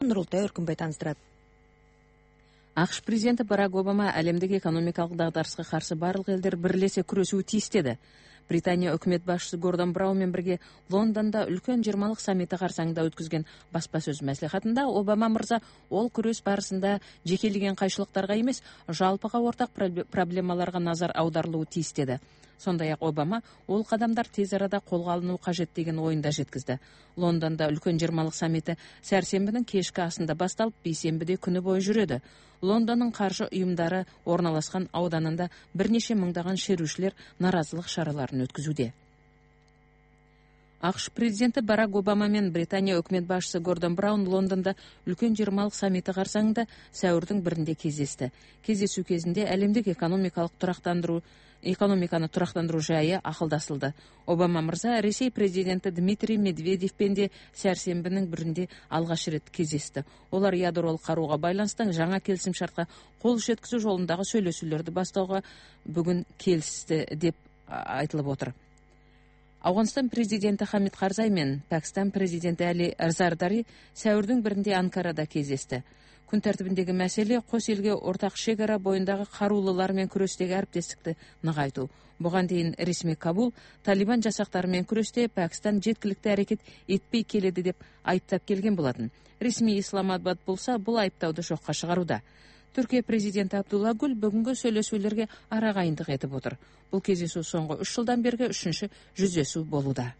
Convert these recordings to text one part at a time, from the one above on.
Нурултай Өркүнбай таныстырат. АКШ президенти Барак Обама әлемдік экономикалық дағдарысқа қарсы барлық елдер бірлесе күресуі тиіс деді. Британия өкімет басшысы Гордон Браунмен бірге Лондонда үлкен 20-лық саммиті қарсаңында өткізген баспасөз мәслихатында Обама мырза ол күрес барысында жекелеген қайшылықтарға емес, жалпыға ортақ проблемаларға назар аударылуы тиіс деді. Сондай-ақ Обама ол қадамдар тез арада қолға алыну қажет деген ойында жеткізді. Лондонда үлкен 20-лық саммиті сәрсенбінің кешкі асында басталып, бейсенбіде күні бойы жүреді. Лондонның қаржы ұйымдары орналасқан ауданында бірнеше мыңдаған шерушілер наразылық шараларын өткізуде. АКШ президенті Барак Обама мен Британия өкімет басшысы Гордон Браун Лондонда үлкен 20-лық саммиті қарсаңында сәуірдің 1-інде кездесті. Кездесу кезінде әлемдік экономиканы тұрақтандыру жайы ақылдасылды. Обама мырза Ресей президенті Дмитрий Медведевпен де сәрсенбінің 1-інде алғаш рет кездесті. Олар ядролық қаруға байланысты жаңа келісімшартқа қол жеткізу жолындағы сөйлесулерді бастауға бүгін келісті деп айтылып отыр. Ауғанстан президенті Хамид Карзай мен Пәкістан президенті Әли Зардари сәуірдің 1-інде Анкарада кездесті. Күн тәртібіндегі мәселе қос елге ортақ шекара бойындағы қарулылармен күрестегі әріптестікті нығайту. Бұған дейін ресми Кабул Талибан жасақтарымен күресте Пәкістан жеткілікті әрекет етпей келеді деп айыптап келген болатын. Ресми Исламабад болса бұл айыптауды жоққа шығаруда. Түркия президенті Абдулла Гүл бүгінгі сөйлесулерге арағайындық етіп отыр. Бұл кездесу соңғы 3 жылдан бергі 3-ші жүздесу болуда.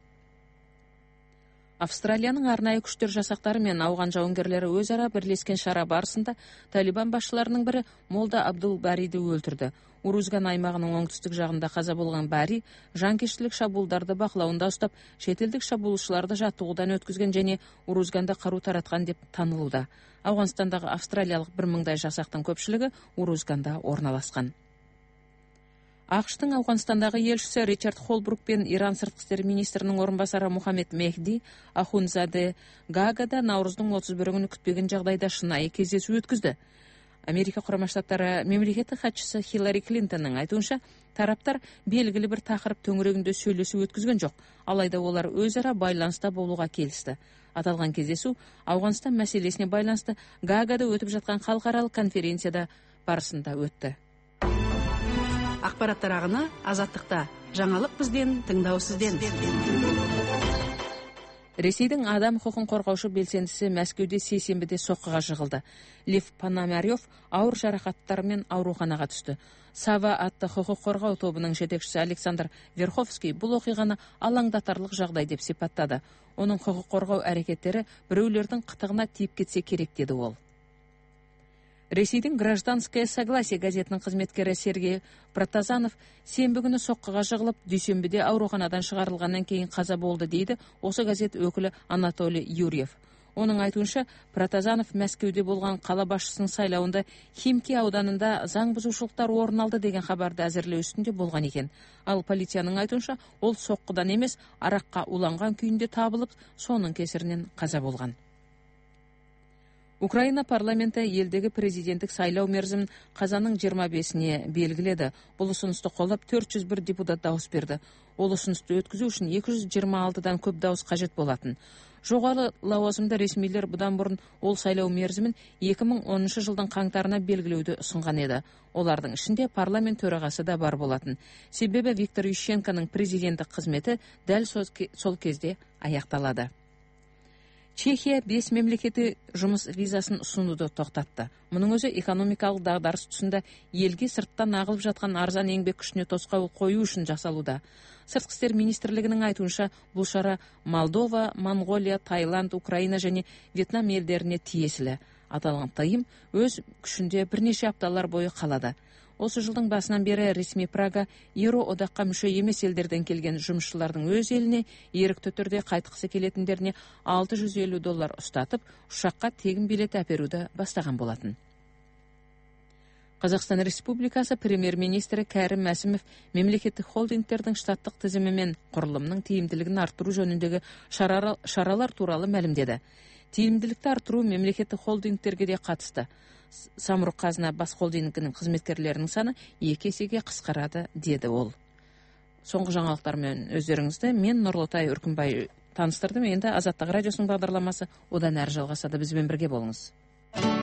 Австралияның арнайы күштер жасақтары мен ауған жауынгерлері өзара бірлескен шара барысында Талибан басшыларының бірі Молда Абдул Бариді өлтірді. Урузган аймағының оңтүстік жағында қаза болған Бари жанкештілік шабуылдарды бақылауында ұстап, шетелдік шабуылшыларды жаттығудан өткізген және Урузганда қару таратқан деп танылуда. Ауғанстандағы австралиялық 1000-дай жасақтың көпшілігі Урузганда орналасқан. АКШ-тың Ауғанстандағы елшісі Ричард Холбрук пен Иран сыртқы істер министрінің орынбасары Мухаммед Мехди Ахунзаде Гаагада наурыздың 31 күні күтпеген жағдайда шынайы кездесу өткізді. Америка Құрама Штаттары мемлекеттік хатшысы Хиллари Клинтонның айтуынша, тараптар белгілі бір тақырып төңірегінде сөйлесу өткізген жоқ, алайда олар өзара байланыста болуға келісті. Аталған кездесу Ауғанстан мәселесіне байланысты Гаагада өтіп жатқан халықаралық конференцияда барысында өтті. Ақпараттар ағыны азаттықта. Жаңалық бізден, тыңдау сізден. Ресейдің адам құқын қорғаушы белсендісі Мәскеуде сейсенбіде соққыға жығылды. Лев Пономарев ауыр жарақаттармен ауруханаға түсті. Сава атты құқық қорғау тобының жетекшісі Александр Верховский бұл оқиғаны алаңдатарлық жағдай деп сипаттады. Оның құқық қорғау әрекеттері біреулердің қытығына тиіп кетсе керек деді ол. Ресейдің «Гражданское согласие» газетінің қызметкері Сергей Протазанов сенбі күні соққыға жығылып, дүйсенбіде ауруханадан шығарылғаннан кейін қаза болды дейді осы газет өкілі Анатолий Юрьев. Оның айтуынша, Протазанов Мәскеуде болған қала басшысының сайлауында Химки ауданында заң бұзушылықтар орын алды деген хабарды әзірлеу үстінде болған екен. Ал полицияның айтуынша, ол соққыдан емес, араққа уланған күйінде табылып, соның кесірінен қаза болған. Украина парламенті елдегі президенттік сайлау мерзімін қазанның 25-іне белгіледі. Бұл ұсынысты қолдап 401 депутат дауыс берді. Ол ұсынысты өткізу үшін 226-дан көп дауыс қажет болатын. Жоғары лауазымды ресмилер бұдан бұрын ол сайлау мерзімін 2010 жылдың қаңтарына белгілеуді ұсынған еді. Олардың ішінде парламент төрағасы да бар болатын. Себебі Виктор Ющенконың президенттік қызметі дәл сол кезде аяқталады. Чехия 5 мемлекеті жұмыс визасын ұсынуды тоқтатты. Мұның өзі экономикалық дағдарыс тұсында елге сырттан ағылып жатқан арзан еңбек күшіне тосқауыл қою үшін жасалуда. Сыртқы істер министрлігінің айтуынша, бұл шара Молдова, Монғолия, Таиланд, Украина және Вьетнам елдеріне тиесілі. Аталған тыйым өз күшінде бірнеше апталар бойы қалады. Осы жылдың басынан бері ресми Прага Еуроодаққа мүше емес елдерден келген жұмысшылардың өз еліне ерікті түрде қайтқысы келетіндеріне $650 ұстатып, ұшаққа тегін билет әперуді бастаған болатын. Қазақстан Республикасы премьер-министрі Кәрім Мәсімов мемлекеттік холдингтердің штаттық тізімі мен құрылымның тиімділігін арттыру жөніндегі шаралар туралы мәлімдеді. Тиімділікті арттыру мемлекеттік холдингтерге де қатысты. Самұрық қазына бас холдингінің қызметкерлерінің саны 2 есеге қысқарады, деді ол. Соңғы жаңалықтармен өздеріңізді мен Нұрлытай Өркінбай таныстырдым. Енді Азаттық радиосының бағдарламасы одан әрі жалғасады. Бізбен бірге болыңыз.